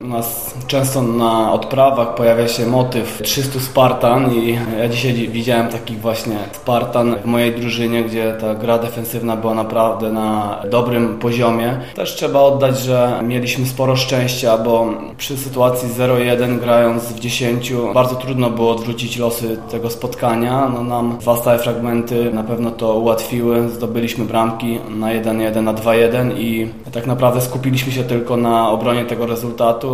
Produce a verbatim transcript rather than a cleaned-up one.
U nas często na odprawach pojawia się motyw trzystu Spartan i ja dzisiaj widziałem takich właśnie Spartan w mojej drużynie, gdzie ta gra defensywna była naprawdę na dobrym poziomie. Też trzeba oddać, że mieliśmy sporo szczęścia, bo przy sytuacji zero jeden grając w dziesięciu bardzo trudno było odwrócić losy tego spotkania. No nam dwa stałe fragmenty na pewno to ułatwiły. Zdobyliśmy bramki na jeden jeden, na dwa jeden i tak naprawdę skupiliśmy się tylko na obronie tego rezultatu.